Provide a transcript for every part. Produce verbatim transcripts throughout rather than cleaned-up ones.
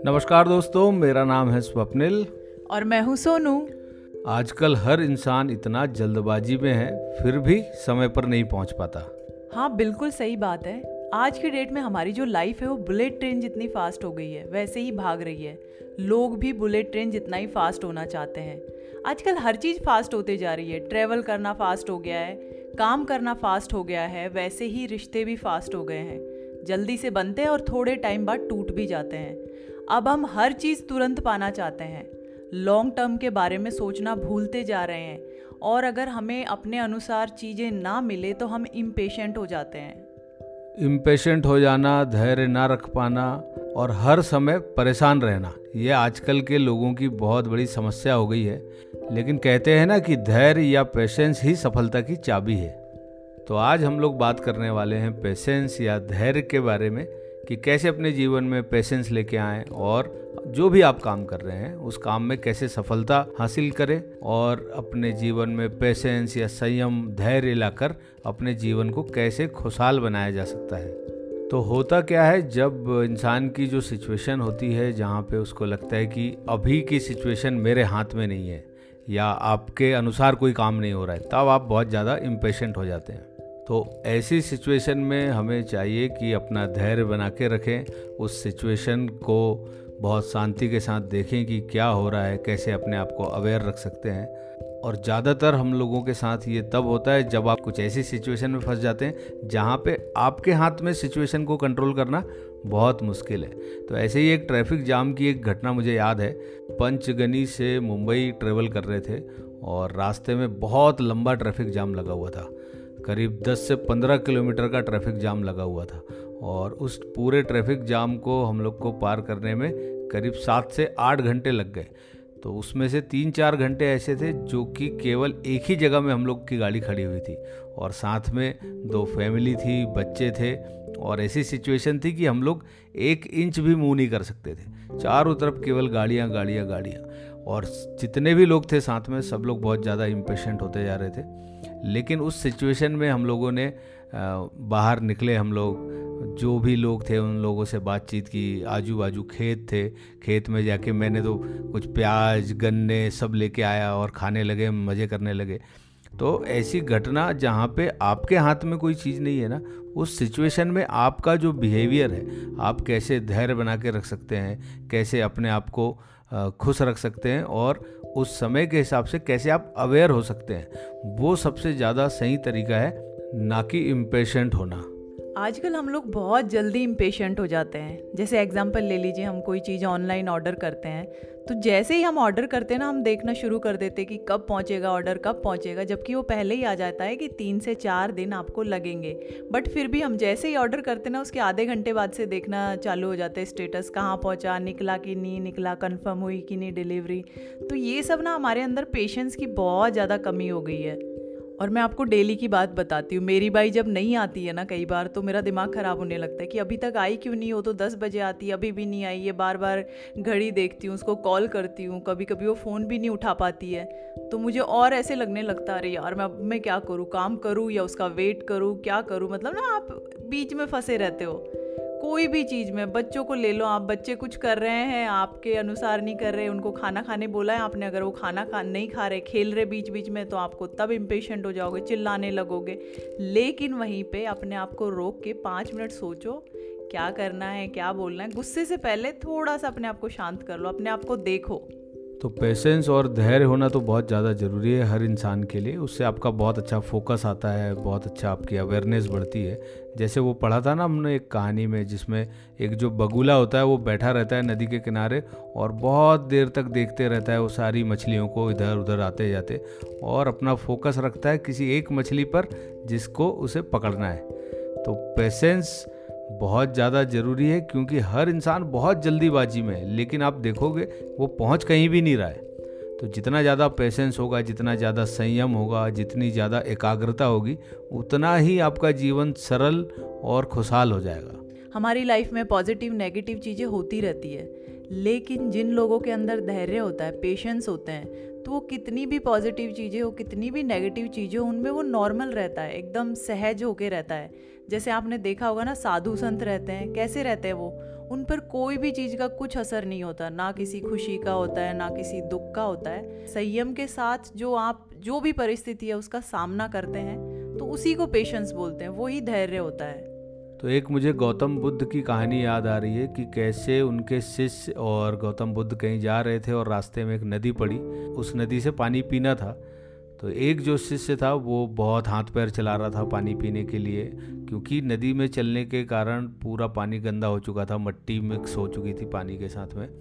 नमस्कार दोस्तों, मेरा नाम है स्वप्निल और मैं हूँ सोनू। आजकल हर इंसान इतना जल्दबाजी में है, फिर भी समय पर नहीं पहुंच पाता। हाँ, बिल्कुल सही बात है। आज की डेट में हमारी जो लाइफ है वो बुलेट ट्रेन जितनी फास्ट हो गई है, वैसे ही भाग रही है। लोग भी बुलेट ट्रेन जितना ही फास्ट होना चाहते हैं। आजकल हर चीज़ फास्ट होते जा रही है। ट्रैवल करना फास्ट हो गया है, काम करना फास्ट हो गया है, वैसे ही रिश्ते भी फास्ट हो गए हैं। जल्दी से बनते हैं और थोड़े टाइम बाद टूट भी जाते हैं। अब हम हर चीज़ तुरंत पाना चाहते हैं, लॉन्ग टर्म के बारे में सोचना भूलते जा रहे हैं, और अगर हमें अपने अनुसार चीज़ें ना मिले तो हम इम्पेशेंट हो जाते हैं। इम्पेशेंट हो जाना, धैर्य ना रख पाना और हर समय परेशान रहना, ये आजकल के लोगों की बहुत बड़ी समस्या हो गई है। लेकिन कहते हैं ना कि धैर्य या पेशेंस ही सफलता की चाबी है। तो आज हम लोग बात करने वाले हैं पेशेंस या धैर्य के बारे में, कि कैसे अपने जीवन में पेशेंस लेके आएं और जो भी आप काम कर रहे हैं उस काम में कैसे सफलता हासिल करें और अपने जीवन में पेशेंस या संयम, धैर्य लाकर अपने जीवन को कैसे खुशहाल बनाया जा सकता है। तो होता क्या है, जब इंसान की जो सिचुएशन होती है जहाँ पे उसको लगता है कि अभी की सिचुएशन मेरे हाथ में नहीं है या आपके अनुसार कोई काम नहीं हो रहा है, तब आप बहुत ज़्यादा इम्पेशेंट हो जाते हैं। तो ऐसी सिचुएशन में हमें चाहिए कि अपना धैर्य बना के रखें, उस सिचुएशन को बहुत शांति के साथ देखें कि क्या हो रहा है, कैसे अपने आप को अवेयर रख सकते हैं। और ज़्यादातर हम लोगों के साथ ये तब होता है जब आप कुछ ऐसी सिचुएशन में फंस जाते हैं जहाँ पे आपके हाथ में सिचुएशन को कंट्रोल करना बहुत मुश्किल है। तो ऐसे ही एक ट्रैफिक जाम की एक घटना मुझे याद है। पंचगनी से मुंबई ट्रेवल कर रहे थे और रास्ते में बहुत लंबा ट्रैफिक जाम लगा हुआ था। करीब दस से पंद्रह किलोमीटर का ट्रैफिक जाम लगा हुआ था और उस पूरे ट्रैफिक जाम को हम लोग को पार करने में करीब सात से आठ घंटे लग गए। तो उसमें से तीन चार घंटे ऐसे थे जो कि केवल एक ही जगह में हम लोग की गाड़ी खड़ी हुई थी और साथ में दो फैमिली थी, बच्चे थे और ऐसी सिचुएशन थी कि हम लोग एक इंच भी मूव नहीं कर सकते थे। चारों तरफ केवल गाड़ियाँ गाड़ियाँ गाड़ियाँ और जितने भी लोग थे साथ में सब लोग बहुत ज़्यादा इम्पेशेंट होते जा रहे थे। लेकिन उस सिचुएशन में हम लोगों ने बाहर निकले, हम लोग जो भी लोग थे उन लोगों से बातचीत की। आजू बाजू खेत थे, खेत में जाके मैंने तो कुछ प्याज, गन्ने सब लेके आया और खाने लगे, मज़े करने लगे। तो ऐसी घटना जहाँ पे आपके हाथ में कोई चीज़ नहीं है ना, उस सिचुएशन में आपका जो बिहेवियर है, आप कैसे धैर्य बना के रख सकते हैं, कैसे अपने आप को खुश रख सकते हैं और उस समय के हिसाब से कैसे आप अवेयर हो सकते हैं, वो सबसे ज़्यादा सही तरीका है, ना कि इम्पेशेंट होना। आजकल हम लोग बहुत जल्दी इम्पेशेंट हो जाते हैं। जैसे एग्जांपल ले लीजिए, हम कोई चीज़ ऑनलाइन ऑर्डर करते हैं तो जैसे ही हम ऑर्डर करते हैं ना, हम देखना शुरू कर देते हैं कि कब पहुंचेगा ऑर्डर, कब पहुंचेगा, जबकि वो पहले ही आ जाता है कि तीन से चार दिन आपको लगेंगे। बट फिर भी हम जैसे ही ऑर्डर करते हैं ना, उसके आधे घंटे बाद से देखना चालू हो जाता है स्टेटस, कहाँ पहुँचा, निकला कि नहीं निकला, कन्फर्म हुई कि नहीं डिलीवरी। तो ये सब ना हमारे अंदर पेशेंस की बहुत ज़्यादा कमी हो गई है। और मैं आपको डेली की बात बताती हूँ। मेरी बाई जब नहीं आती है ना, कई बार तो मेरा दिमाग ख़राब होने लगता है कि अभी तक आई क्यों नहीं हो। तो दस बजे आती, अभी भी नहीं आई है। बार बार घड़ी देखती हूँ, उसको कॉल करती हूँ, कभी कभी वो फ़ोन भी नहीं उठा पाती है। तो मुझे और ऐसे लगने लगता है, अरे यार मैं अब मैं क्या करूँ, काम करूँ या उसका वेट करूँ, क्या करूँ। मतलब ना आप बीच में फंसे रहते हो कोई भी चीज़ में। बच्चों को ले लो आप, बच्चे कुछ कर रहे हैं, आपके अनुसार नहीं कर रहे, उनको खाना खाने बोला है आपने, अगर वो खाना खा नहीं खा रहे, खेल रहे बीच बीच में, तो आपको तब इम्पेशेंट हो जाओगे, चिल्लाने लगोगे। लेकिन वहीं पे अपने आप को रोक के पाँच मिनट सोचो क्या करना है, क्या बोलना है। गुस्से से पहले थोड़ा सा अपने आप को शांत कर लो, अपने आप को देखो। तो पेशेंस और धैर्य होना तो बहुत ज़्यादा ज़रूरी है हर इंसान के लिए। उससे आपका बहुत अच्छा फोकस आता है, बहुत अच्छा आपकी अवेयरनेस बढ़ती है। जैसे वो पढ़ा था ना हमने एक कहानी में, जिसमें एक जो बगुला होता है वो बैठा रहता है नदी के किनारे और बहुत देर तक देखते रहता है वो सारी मछलियों को इधर उधर आते जाते, और अपना फोकस रखता है किसी एक मछली पर जिसको उसे पकड़ना है। तो पेशेंस बहुत ज़्यादा ज़रूरी है, क्योंकि हर इंसान बहुत जल्दीबाजी में है, लेकिन आप देखोगे वो पहुंच कहीं भी नहीं रहा है। तो जितना ज़्यादा पेशेंस होगा, जितना ज़्यादा संयम होगा, जितनी ज़्यादा एकाग्रता होगी, उतना ही आपका जीवन सरल और खुशहाल हो जाएगा। हमारी लाइफ में पॉजिटिव नेगेटिव चीज़ें होती रहती है, लेकिन जिन लोगों के अंदर धैर्य होता है, पेशेंस होते हैं, तो वो कितनी भी पॉजिटिव चीज़ें हो, कितनी भी नेगेटिव चीज़ें हो, उनमें वो नॉर्मल रहता है, एकदम सहज होके रहता है। जैसे आपने देखा होगा ना, साधु संत रहते हैं, कैसे रहते हैं वो उन पर कोई भी चीज़ का कुछ असर नहीं होता, ना किसी खुशी का होता है ना किसी दुख का होता है। संयम के साथ जो आप जो भी परिस्थिति है उसका सामना करते हैं तो उसी को पेशेंस बोलते हैं, वही धैर्य होता है। तो एक मुझे गौतम बुद्ध की कहानी याद आ रही है कि कैसे उनके शिष्य और गौतम बुद्ध कहीं जा रहे थे और रास्ते में एक नदी पड़ी, उस नदी से पानी पीना था। तो एक जो शिष्य था वो बहुत हाथ पैर चला रहा था पानी पीने के लिए, क्योंकि नदी में चलने के कारण पूरा पानी गंदा हो चुका था, मट्टी मिक्स हो चुकी थी पानी के साथ में।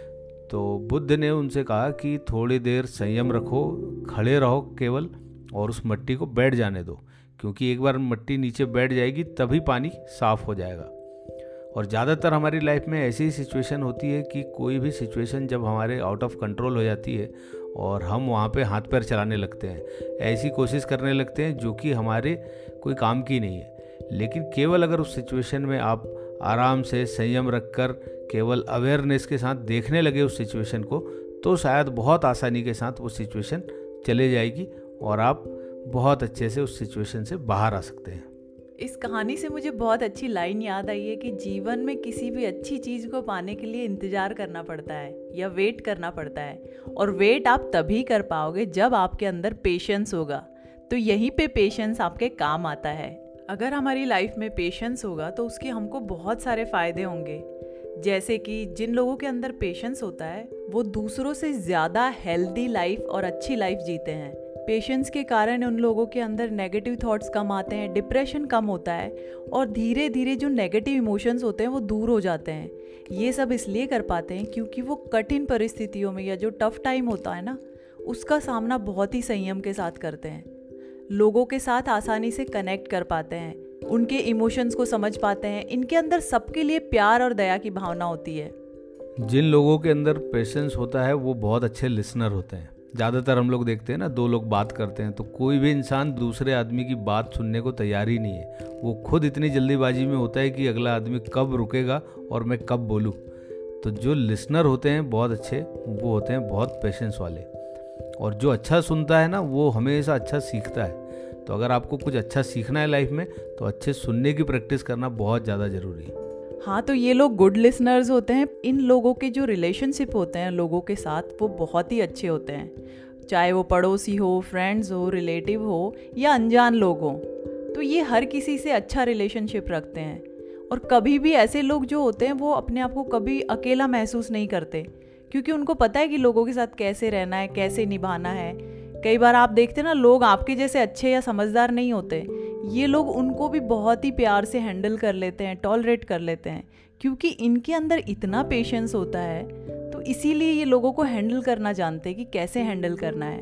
तो बुद्ध ने उनसे कहा कि थोड़ी देर संयम रखो, खड़े रहो केवल, और उस मट्टी को बैठ जाने दो, क्योंकि एक बार मट्टी नीचे बैठ जाएगी तभी पानी साफ़ हो जाएगा। और ज़्यादातर हमारी लाइफ में ऐसी ही सिचुएशन होती है कि कोई भी सिचुएशन जब हमारे आउट ऑफ कंट्रोल हो जाती है और हम वहाँ पे हाथ पैर चलाने लगते हैं, ऐसी कोशिश करने लगते हैं जो कि हमारे कोई काम की नहीं है। लेकिन केवल अगर उस सिचुएशन में आप आराम से संयम रखकर केवल अवेयरनेस के साथ देखने लगे उस सिचुएशन को, तो शायद बहुत आसानी के साथ वो सिचुएशन चले जाएगी और आप बहुत अच्छे से उस सिचुएशन से बाहर आ सकते हैं। इस कहानी से मुझे बहुत अच्छी लाइन याद आई है कि जीवन में किसी भी अच्छी चीज़ को पाने के लिए इंतज़ार करना पड़ता है या वेट करना पड़ता है, और वेट आप तभी कर पाओगे जब आपके अंदर पेशेंस होगा। तो यहीं पे पेशेंस आपके काम आता है। अगर हमारी लाइफ में पेशेंस होगा तो उसके हमको बहुत सारे फ़ायदे होंगे, जैसे कि जिन लोगों के अंदर पेशेंस होता है वो दूसरों से ज़्यादा हेल्दी लाइफ और अच्छी लाइफ जीते हैं। पेशेंस के कारण उन लोगों के अंदर नेगेटिव थॉट्स कम आते हैं, डिप्रेशन कम होता है, और धीरे धीरे जो नेगेटिव इमोशंस होते हैं वो दूर हो जाते हैं। ये सब इसलिए कर पाते हैं क्योंकि वो कठिन परिस्थितियों में या जो टफ टाइम होता है ना, उसका सामना बहुत ही संयम के साथ करते हैं। लोगों के साथ आसानी से कनेक्ट कर पाते हैं, उनके इमोशंस को समझ पाते हैं, इनके अंदर सबके लिए प्यार और दया की भावना होती है। जिन लोगों के अंदर पेशेंस होता है वो बहुत अच्छे लिसनर होते हैं। ज़्यादातर हम लोग देखते हैं ना, दो लोग बात करते हैं तो कोई भी इंसान दूसरे आदमी की बात सुनने को तैयार ही नहीं है। वो खुद इतनी जल्दीबाजी में होता है कि अगला आदमी कब रुकेगा और मैं कब बोलूँ। तो जो लिसनर होते हैं बहुत अच्छे, वो होते हैं बहुत पेशेंस वाले। और जो अच्छा सुनता है ना, वो हमेशा अच्छा सीखता है। तो अगर आपको कुछ अच्छा सीखना है लाइफ में, तो अच्छे सुनने की प्रैक्टिस करना बहुत ज़्यादा ज़रूरी है। हाँ, तो ये लोग गुड लिसनर्स होते हैं। इन लोगों के जो रिलेशनशिप होते हैं लोगों के साथ, वो बहुत ही अच्छे होते हैं, चाहे वो पड़ोसी हो, फ्रेंड्स हो, रिलेटिव हो या अनजान लोग हो। तो ये हर किसी से अच्छा रिलेशनशिप रखते हैं। और कभी भी ऐसे लोग जो होते हैं वो अपने आप को कभी अकेला महसूस नहीं करते, क्योंकि उनको पता है कि लोगों के साथ कैसे रहना है, कैसे निभाना है। कई बार आप देखते हैं ना, लोग आपके जैसे अच्छे या समझदार नहीं होते, ये लोग उनको भी बहुत ही प्यार से हैंडल कर लेते हैं, टॉलरेट कर लेते हैं, क्योंकि इनके अंदर इतना पेशेंस होता है। तो इसीलिए ये लोगों को हैंडल करना जानते हैं कि कैसे हैंडल करना है।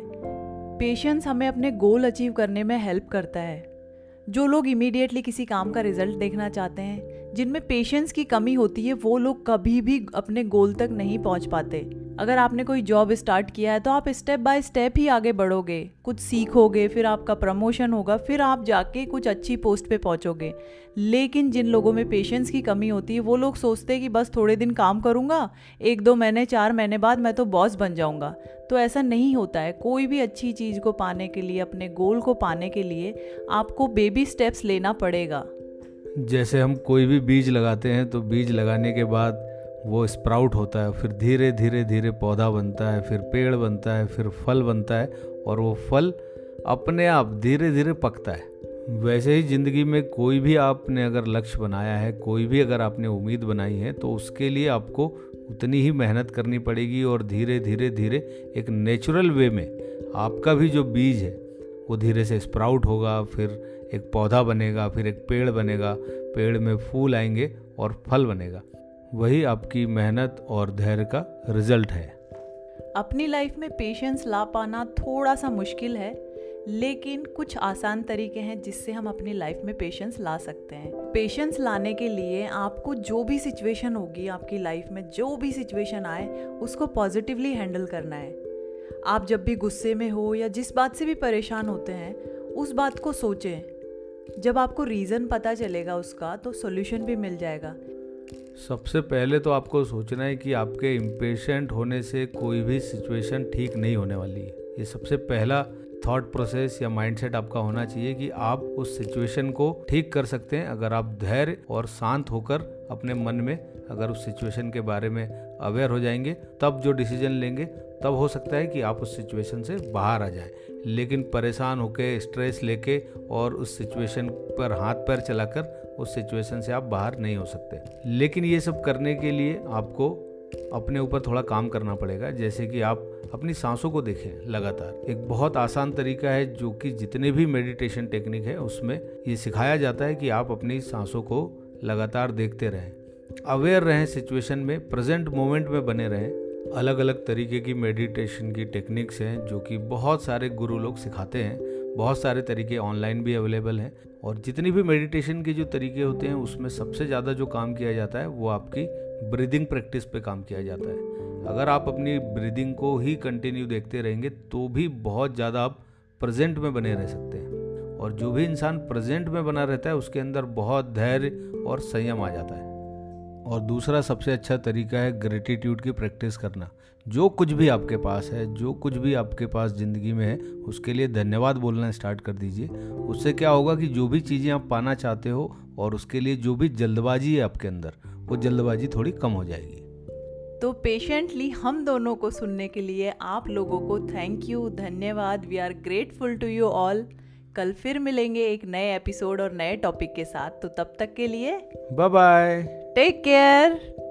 पेशेंस हमें अपने गोल अचीव करने में हेल्प करता है। जो लोग इमीडिएटली किसी काम का रिजल्ट देखना चाहते हैं, जिनमें पेशेंस की कमी होती है, वो लोग कभी भी अपने गोल तक नहीं पहुंच पाते। अगर आपने कोई जॉब स्टार्ट किया है तो आप स्टेप बाय स्टेप ही आगे बढ़ोगे, कुछ सीखोगे, फिर आपका प्रमोशन होगा, फिर आप जाके कुछ अच्छी पोस्ट पे पहुंचोगे। लेकिन जिन लोगों में पेशेंस की कमी होती है, वो लोग सोचते हैं कि बस थोड़े दिन काम करूंगा, एक दो महीने चार महीने बाद मैं तो बॉस बन जाऊंगा। तो ऐसा नहीं होता है। कोई भी अच्छी चीज़ को पाने के लिए, अपने गोल को पाने के लिए आपको बेबी स्टेप्स लेना पड़ेगा। जैसे हम कोई भी बीज लगाते हैं तो बीज लगाने के बाद वो स्प्राउट होता है, फिर धीरे धीरे धीरे पौधा बनता है, फिर पेड़ बनता है, फिर फल बनता है, और वो फल अपने आप धीरे धीरे पकता है। वैसे ही ज़िंदगी में कोई भी आपने अगर लक्ष्य बनाया है, कोई भी अगर आपने उम्मीद बनाई है, तो उसके लिए आपको उतनी ही मेहनत करनी पड़ेगी। और धीरे धीरे धीरे एक नेचुरल वे में आपका भी जो बीज है वो धीरे से स्प्राउट होगा, फिर एक पौधा बनेगा, फिर एक पेड़ बनेगा, पेड़ में फूल आएंगे और फल बनेगा। वही आपकी मेहनत और धैर्य का रिजल्ट है। अपनी लाइफ में पेशेंस ला पाना थोड़ा सा मुश्किल है, लेकिन कुछ आसान तरीके हैं जिससे हम अपनी लाइफ में पेशेंस ला सकते हैं। पेशेंस लाने के लिए आपको जो भी सिचुएशन होगी आपकी लाइफ में, जो भी सिचुएशन आए, उसको पॉजिटिवली हैंडल करना है। आप जब भी गुस्से में हो या जिस बात से भी परेशान होते हैं, उस बात को सोचें। जब आपको रीज़न पता चलेगा उसका, तो सॉल्यूशन भी मिल जाएगा। सबसे पहले तो आपको सोचना है कि आपके इम्पेशेंट होने से कोई भी सिचुएशन ठीक नहीं होने वाली है। ये सबसे पहला थॉट प्रोसेस या माइंडसेट आपका होना चाहिए कि आप उस सिचुएशन को ठीक कर सकते हैं। अगर आप धैर्य और शांत होकर अपने मन में अगर उस सिचुएशन के बारे में अवेयर हो जाएंगे, तब जो डिसीजन लेंगे, तब हो सकता है कि आप उस सिचुएशन से बाहर आ जाएं। लेकिन परेशान होकर, स्ट्रेस लेके और उस सिचुएशन पर हाथ पैर चलाकर उस सिचुएशन से आप बाहर नहीं हो सकते। लेकिन ये सब करने के लिए आपको अपने ऊपर थोड़ा काम करना पड़ेगा। जैसे कि आप अपनी सांसों को देखें लगातार। एक बहुत आसान तरीका है जो कि जितने भी मेडिटेशन टेक्निक है उसमें ये सिखाया जाता है कि आप अपनी सांसों को लगातार देखते रहें, अवेयर रहें सिचुएशन में, प्रेजेंट मोमेंट में बने रहें। अलग अलग तरीके की मेडिटेशन की टेक्निक्स हैं जो कि बहुत सारे गुरु लोग सिखाते हैं। बहुत सारे तरीके ऑनलाइन भी अवेलेबल हैं। और जितनी भी मेडिटेशन के जो तरीके होते हैं उसमें सबसे ज़्यादा जो काम किया जाता है वो आपकी ब्रीदिंग प्रैक्टिस पे काम किया जाता है। अगर आप अपनी ब्रीदिंग को ही कंटिन्यू देखते रहेंगे तो भी बहुत ज़्यादा आप प्रेजेंट में बने रह सकते हैं। और जो भी इंसान प्रेजेंट में बना रहता है उसके अंदर बहुत धैर्य और संयम आ जाता है। और दूसरा सबसे अच्छा तरीका है ग्रेटिट्यूड की प्रैक्टिस करना। जो कुछ भी आपके पास है, जो कुछ भी आपके पास ज़िंदगी में है, उसके लिए धन्यवाद बोलना स्टार्ट कर दीजिए। उससे क्या होगा कि जो भी चीज़ें आप पाना चाहते हो और उसके लिए जो भी जल्दबाजी है आपके अंदर, वो जल्दबाजी थोड़ी कम हो जाएगी। तो पेशेंटली हम दोनों को सुनने के लिए आप लोगों को थैंक यू, धन्यवाद। We are grateful to you all. कल फिर मिलेंगे एक नए एपिसोड और नए टॉपिक के साथ। तो तब तक के लिए बाय बाय, टेक केयर।